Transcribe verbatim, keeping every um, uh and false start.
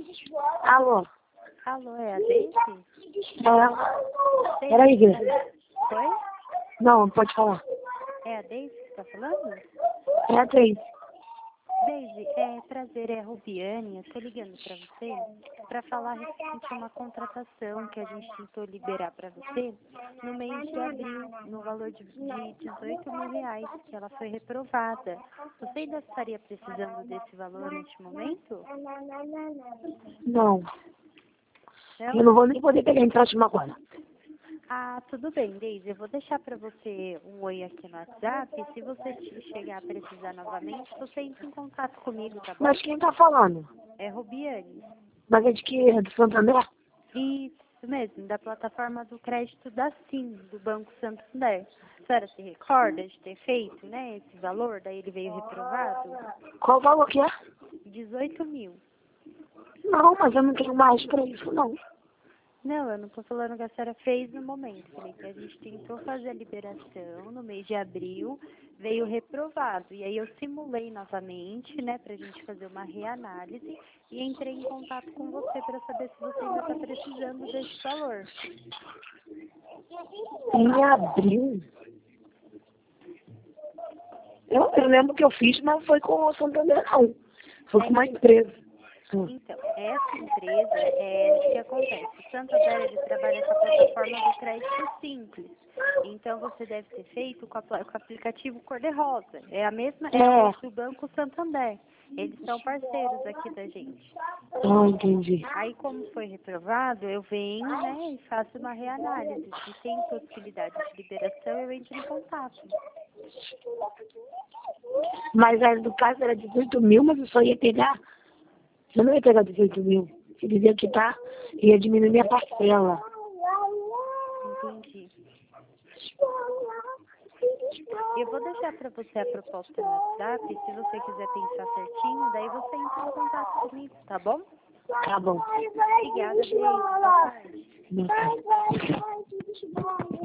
Alô? Alô, é a Daisy? É. Peraí, Grace. Oi? Não, pode falar. É a Daisy que tá falando? É a Daisy. Daisy, é prazer, é a Rubiane. Eu tô ligando pra você pra falar referente a uma contratação que a gente tentou liberar pra você no mês de abril, no valor de, de dezoito mil reais, que ela foi reprovada. Você ainda estaria precisando desse valor neste momento? Não. Não? Eu não vou nem poder pegar empréstimo agora. Ah, tudo bem, Daisy. Eu vou deixar para você um oi aqui no WhatsApp. Se você te- chegar a precisar novamente, você entra em contato comigo, tá bom? Mas quem tá falando? É Rubiane. Mas é de que? É do Santander? Isso mesmo, da plataforma do crédito da Sim, do Banco Santander. A senhora se recorda de ter feito, né, esse valor? Daí ele veio reprovado? Qual o valor que é? dezoito mil. Não, mas eu não tenho mais pra isso, não. Não, eu não estou falando que a senhora fez no momento. Falei que a gente tentou fazer a liberação no mês de abril, veio reprovado. E aí eu simulei novamente, né, pra gente fazer uma reanálise e entrei em contato com você para saber se você ainda está precisando desse valor. Em abril? Eu, eu lembro que eu fiz, mas não foi com o Santander, não. Foi com uma empresa. Hum. Então, essa empresa, é, o que acontece? O Santander, ele trabalha com a plataforma do crédito simples. Então, você deve ter feito com, a, pla- com o aplicativo Cor-de-Rosa. É a mesma, é É. o do Banco Santander. Eles são parceiros aqui da gente. Ah, entendi. Aí, como foi reprovado, eu venho, né, e faço uma reanálise. Se tem possibilidade de liberação, eu entro em contato. Mas aí, no caso era dezoito mil, mas eu só ia pegar. Eu não ia pegar dezoito mil. Se dizia que tá, ia diminuir minha parcela. Entendi. Eu vou deixar para você a proposta no WhatsApp, se você quiser pensar certinho, daí você entra em contato comigo, tá bom? Tá bom. Obrigada, beijo, boa tarde. Boa tarde.